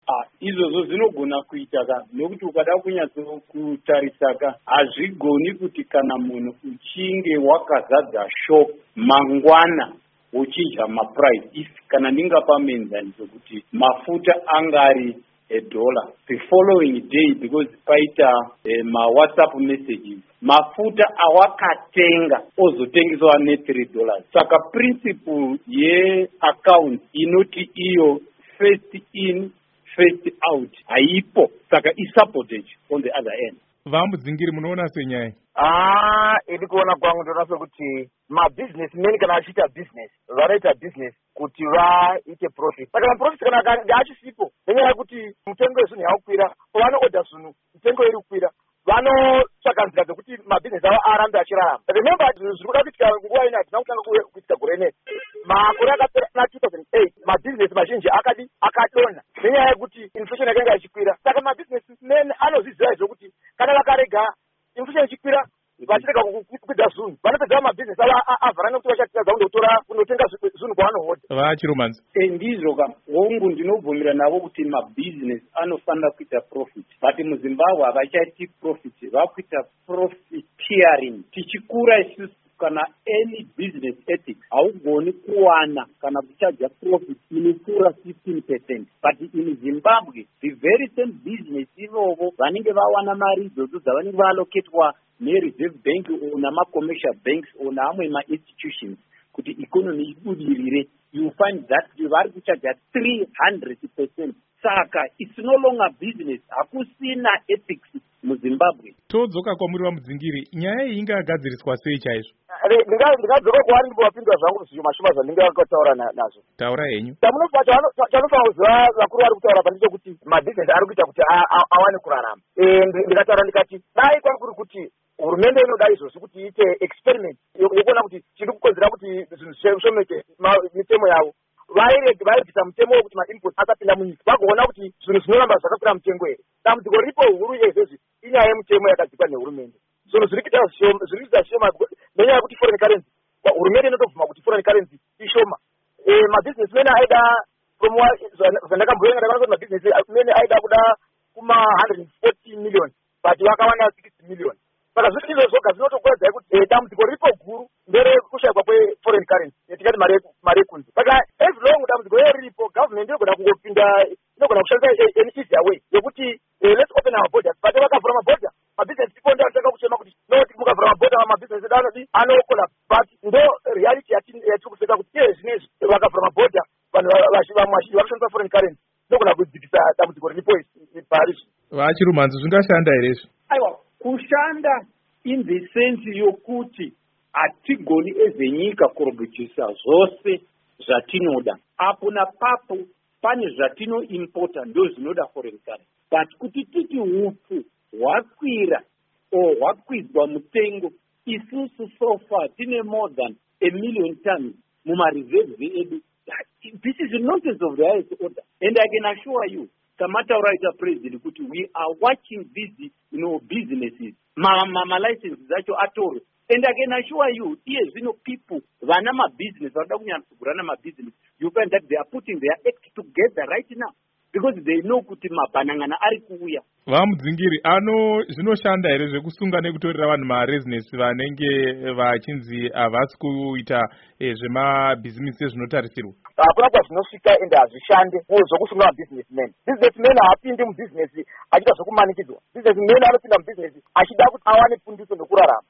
izvozvo zvinogona kuita ka nokuti ukada kunyatsokutarisa ka hazvigoni kuti kana munhu uchinge wakazadza shop mangwana uchidya maprice if kana ndingapa muenzaniso kuti mafuta angari $1 the following day because paita WhatsApp messages mafuta awakatenga ozotengeswa $3 saka principle yeaccount inoti iyo first in first out haipo saka isupported on the other end. Vamudzingiri munoona senyaya ini kuona kwangu ndinoona sekuti mabusinessmen kana achiita business vanoita business kuti vaite profit saka maprofit kana achisipo nenyaya yekuti mutengo wezvinhu yakukwira pavanoodha zvinhu mutengo iri kukwira vanotsvaka nzira dzekuti mabusiness avo arambe achirarama. Remember zviri kuda kuitika nguva ino hatina kutanga kuitika gore neti makore akapera na 2008 mabusiness mazhinji akadonha nenyaya yekuti inflation yakanga ichikwira saka mabusinessmen anozviziva zvokuti kana vakarega inflation ichikwira vachirega kukwidza zvinhu vanopedza mabusiness avo avhara nekuti vachatidza kundotenga zvinhu kwavanohoda vachiromanzi ndizvo ka hongu ndinobvumira navo kuti mabusiness anofanira kuita profit but muzimbabwe havachaiti profit vakuita profiteering tichikura isusu kana any business ethics haugoni kuwana kana kuchaja profit inopfuura 15% but in Zimbabwe the very same business ivovo vanenge vawana mari idzodzo dzavanenge vaaloketwa nereserve bank namacommercial banks naamwe ma-institutions kuti economy ibudirire you find that vari kuchaja 300%. Saka it's no longer business hakusina ethics muZimbabwe. Todzoka kwamuri vamudzingiri nyaya iyi ingagadziriswa sei chaizvo? Ndingadzoka kwavari ndipowapindura zvangu zvishoma zvandingataura nazvo. Taura henyu. Chanofanira kuziva vakuru vari kutaura pandechekuti mabusiness ari kuita kuti awane kurarama. Ndikataura ndikati dai kwari kuri kuti hurumende inoda izvozvi kuti iite experiment yokuona kuti chiri kukonzera kuti zvinhu zvishomeke mitemo yavo vaibvisa mutemo wekuti mainput asapinda munyika vagoona kuti zvinhu zvinoramba zvakakwira mutengo here. Dambudziko ripo huru izvezvi inyaya yemutemo yakadzikwa nehurumende. Zvinhu zviri kuita shoma nenyaya yekuti foreign currency hurumende inotobvuma kuti foreign currency ishoma. Mabusinessmen aida zvandakambuyena ndakaona kuti mabusinessmen aida kuda kuma 140 million but vakawana 60 million. Saka zviri izvo zvoga zvinotokuedzai kuti dambudziko ripo guru nderekushayikwa kweforeign currency yatingati mari yekunze. Saka as long dambudziko riripo government inogona kungopinda inogona kushandisa an easier way yekuti let's open our borders but vakavhura mabhodha mabusiness people ndo anotanga kuchema kuti noti mukavhura mabhodha mabusiness edu anodi anokola but ndo reality yatiri kuseka kuti iye zvinezvi vakavhura mabhodha vanhu vamwe vazhinji vakushandisa foreign currency inogona kudzikisa dambudziko riripo pari. Vachirumanzi zvingashanda here izvi? Aiwa kushanda in the sense yokuti hatigoni ezenyika kurobhechisa zvose zvatinoda apo napapo pane zvatinoimpota ndo zvinoda foreign currency but kuti titi upfu hwakwira o hwakwidzwa mutengo isusu so far tine more than 1 million tons mumareserves edu. This is the nonsense of the highest order and I can assure you Kamataura ita president kuti we are watching these businesses licenses acho atoro and I can assure you people vana business vanoda kunyatsogurana business you find that they are putting their act together right now because they know kuti mabhanangana ari kuuya. Vamudzingiri zvinoshanda here zvekusunga nekutorera vanhu maresidence vanenge vachinzi havasi kuita zvemabhizinesi ezvinotarisirwa? Hakuna kwazvinosvika ende hazvishande zvokusunga mabusinessmen. Businessmen haapindi mubusiness achida zvokumanikidzwa. Businessmen anopinda mubusiness achida kuti awane fundiso nekurarama.